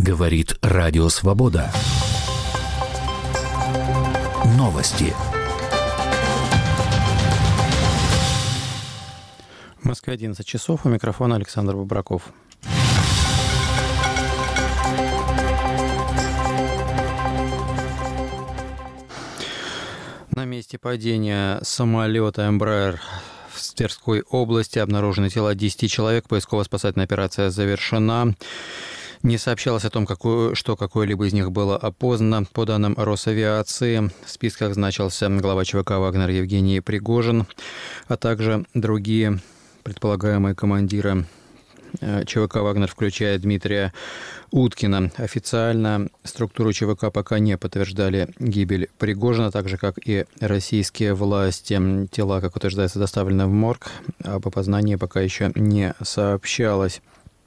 Говорит Радио Свобода. Новости. В Москве 11 часов. У микрофона Александр Бобраков. На месте падения самолета Embraer в Тверской области обнаружены тела 10 человек. Поисково-спасательная операция завершена. Не сообщалось о том, что какое-либо из них было опознано. По данным Росавиации, в списках значился глава ЧВК «Вагнер» Евгений Пригожин, а также другие предполагаемые командиры ЧВК «Вагнер», включая Дмитрия Уткина. Официально структуру ЧВК пока не подтверждали гибель Пригожина, так же, как и российские власти. Тела, как утверждается, доставлены в морг. Об опознании пока еще не сообщалось.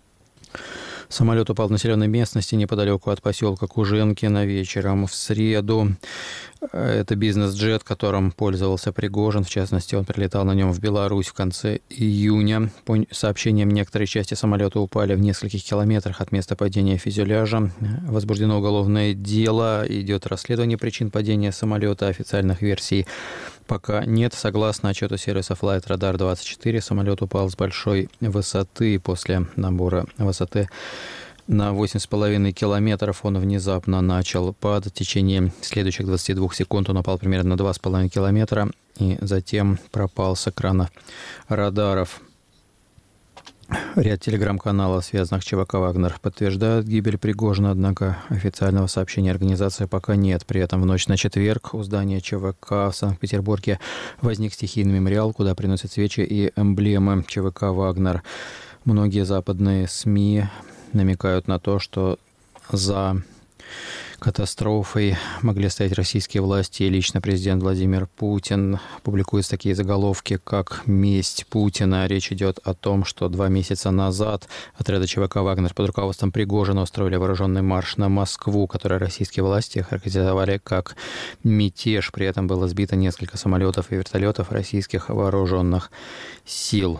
Самолет упал в населенной местности неподалеку от поселка Куженкино вечером в среду. Это бизнес-джет, которым пользовался Пригожин. В частности, он прилетал на нем в Беларусь в конце июня. По сообщениям, некоторые части самолета упали в нескольких километрах от места падения фюзеляжа. Возбуждено уголовное дело. Идет расследование причин падения самолета. Официальных версий пока нет. Согласно отчету сервиса Flight Radar 24, самолет упал с большой высоты. После набора высоты на 8,5 километров он внезапно начал падать. В течение следующих 22 секунд он упал примерно на 2,5 километра и затем пропал с экрана радаров. Ряд телеграм-каналов, связанных с ЧВК «Вагнер», подтверждают гибель Пригожина, однако официального сообщения организации пока нет. При этом в ночь на четверг у здания ЧВК в Санкт-Петербурге возник стихийный мемориал, куда приносят свечи и эмблемы ЧВК «Вагнер». Многие западные СМИ намекают на то, что за катастрофой могли стоять российские власти и лично президент Владимир Путин. Публикуются такие заголовки, как «Месть Путина». Речь идет о том, что 2 месяца назад отряды ЧВК «Вагнер» под руководством Пригожина устроили вооруженный марш на Москву, который российские власти характеризовали как мятеж. При этом было сбито несколько самолетов и вертолетов российских вооруженных сил.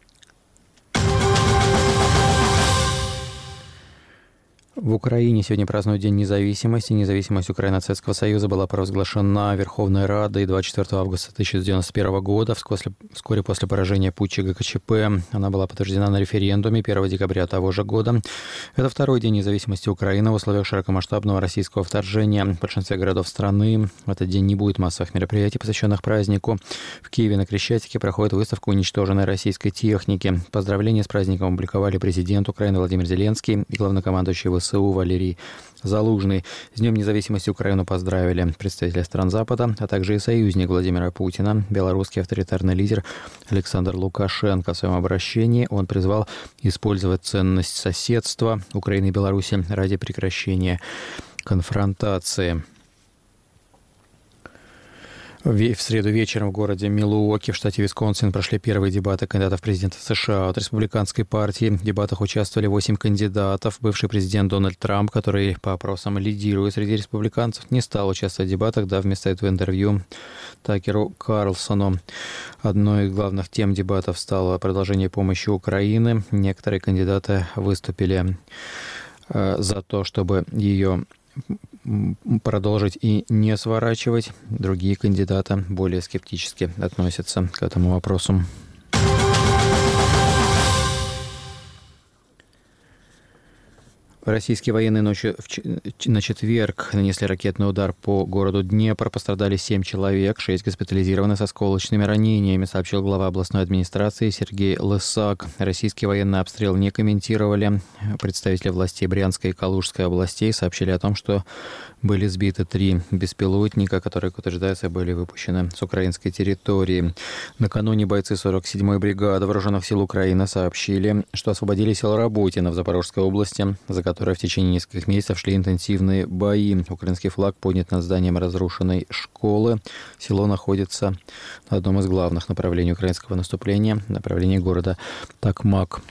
В Украине сегодня празднуют День независимости. Независимость Украины от Советского Союза была провозглашена Верховной Радой 24 августа 1991 года. Вскоре после поражения путча ГКЧП она была подтверждена на референдуме 1 декабря того же года. Это второй День независимости Украины в условиях широкомасштабного российского вторжения в большинстве городов страны. В этот день не будет массовых мероприятий, посвященных празднику. В Киеве на Крещатике проходит выставка уничтоженной российской техники. Поздравления с праздником опубликовали президент Украины Владимир Зеленский и главнокомандующий ВСУ Валерий Залужный. С Днем независимости Украину поздравили представители стран Запада, а также и союзник Владимира Путина, белорусский авторитарный лидер Александр Лукашенко. В своем обращении он призвал использовать ценность соседства Украины и Беларуси ради прекращения конфронтации. В среду вечером в городе Милуоки в штате Висконсин прошли первые дебаты кандидатов в президенты США от республиканской партии. В дебатах участвовали 8 кандидатов. Бывший президент Дональд Трамп, который по опросам лидирует среди республиканцев, не стал участвовать в дебатах, дав вместо этого интервью Такеру Карлсону. Одной из главных тем дебатов стало продолжение помощи Украины. Некоторые кандидаты выступили за то, чтобы ее продолжить и не сворачивать. Другие кандидаты более скептически относятся к этому вопросу. Российские военные ночью на четверг нанесли ракетный удар по городу Днепр. Пострадали 7 человек, 6 госпитализированы с осколочными ранениями, сообщил глава областной администрации Сергей Лысак. Российские военные обстрел не комментировали. Представители властей Брянской и Калужской областей сообщили о том, что были сбиты 3 беспилотника, которые, как утверждается, были выпущены с украинской территории. Накануне бойцы 47-й бригады Вооруженных сил Украины сообщили, что освободили село Работино в Запорожской области, за которое в течение нескольких месяцев шли интенсивные бои. Украинский флаг поднят над зданием разрушенной школы. Село находится на одном из главных направлений украинского наступления, направлении города Токмак.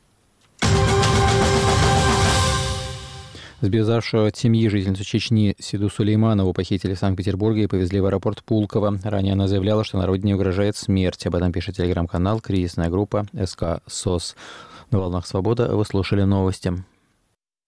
Сбежавшую от семьи жительницу Чечни Сиду Сулейманову похитили в Санкт-Петербурге и повезли в аэропорт Пулково. Ранее она заявляла, что на родине угрожает смерть. Об этом пишет телеграм-канал «Кризисная группа СК СОС». На волнах «Свобода» вы слушали новости.